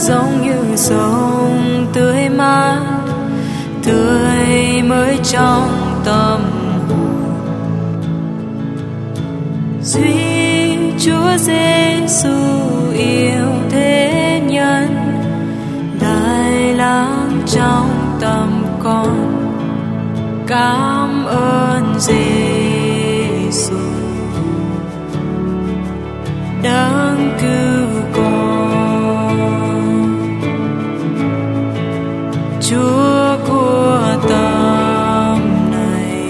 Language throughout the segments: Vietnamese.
giống như sông tươi mát, tươi mới trong tâm hồn. Duy Chúa Giêsu yêu thế nhân, lại lắng trong tâm con. Cảm ơn Giêsu đấng cứu con, Chúa của tâm này,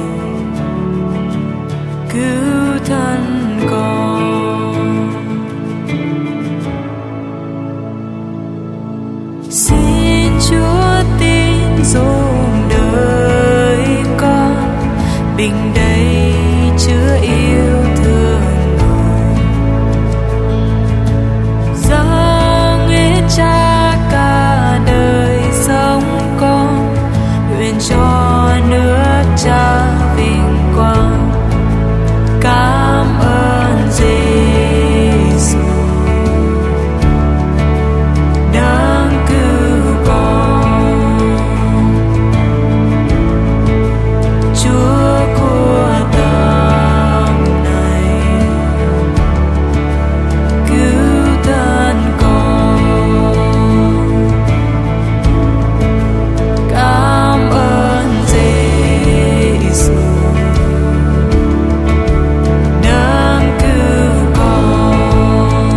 cứu thân con. Xin Chúa tin dùng đời con, bình đầy chứa yêu thương người, dâng hết cha cả đời sống con, nguyện cho nước cha vinh quang. Cảm ơn Giêsu đấng cứu con, Chúa của tâm này, cứu thân con. Cảm ơn Giêsu đấng cứu con,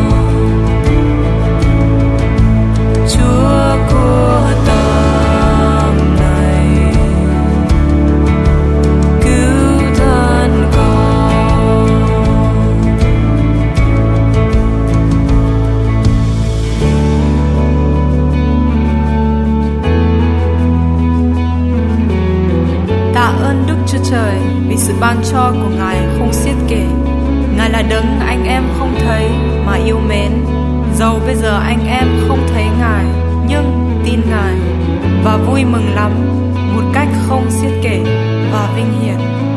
Chúa của tâm này, cứu thân con. Tạ ơn Đức Chúa Trời vì sự ban cho của Ngài không xiết kể. Ngài là đấng anh em không thấy mà yêu mến. Dầu bây giờ anh em không thấy Ngài, nhưng tin Ngài và vui mừng lắm một cách không xiết kể và vinh hiển.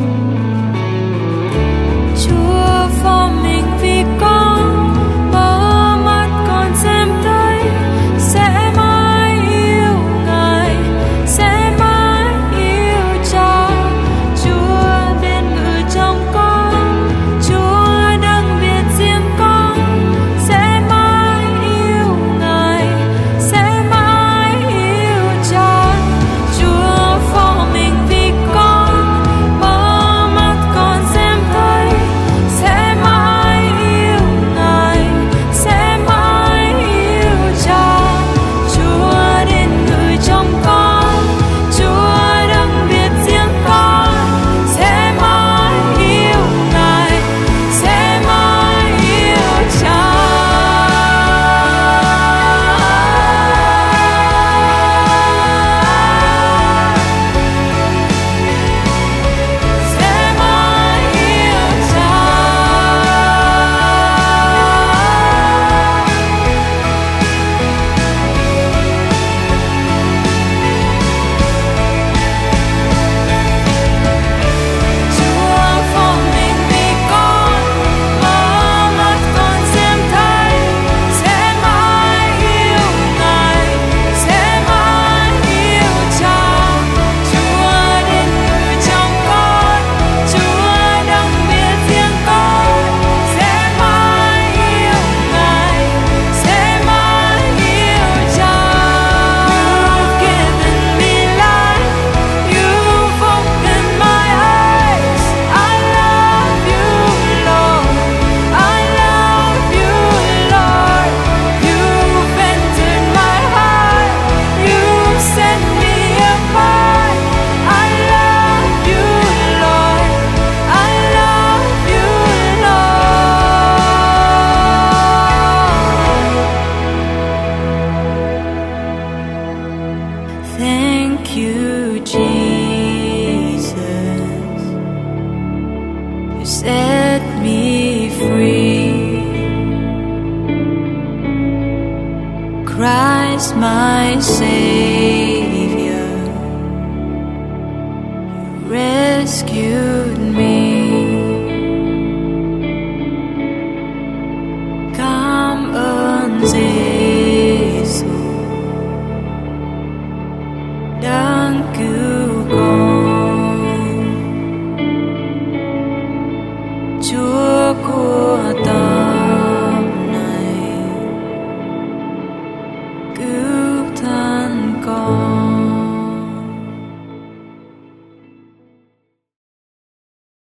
Chúa phó mình vì con, mở mắt con xem thấy, sẽ mãi yêu Ngài, sẽ mãi yêu Cha. Chúa đến ngự trong con, Chúa đấng biết riêng con, sẽ mãi yêu Ngài, sẽ mãi yêu Cha. Chúa phó mình vì con, mở mắt con xem thấy, sẽ mãi yêu Ngài, sẽ mãi yêu Cha. Chúa đến ngự trong con, Chúa đấng biết riêng con, sẽ mãi yêu Ngài, sẽ mãi yêu Cha. Sẽ mãi yêu Cha. Chúa phó mình vì con, mở mắt con xem thấy, sẽ mãi yêu Ngài, sẽ mãi yêu Cha. Chúa đến ngự trong con, Chúa đấng biết riêng con, sẽ mãi yêu Ngài, sẽ mãi yêu Cha. You've given me life, you've opened my eyes. I love you, Lord. I love you, Lord. You've entered my heart. You've set me apart. I love you, Lord. I love you, Lord. Thank you, Jesus. You set me free. Christ, my Savior, you rescue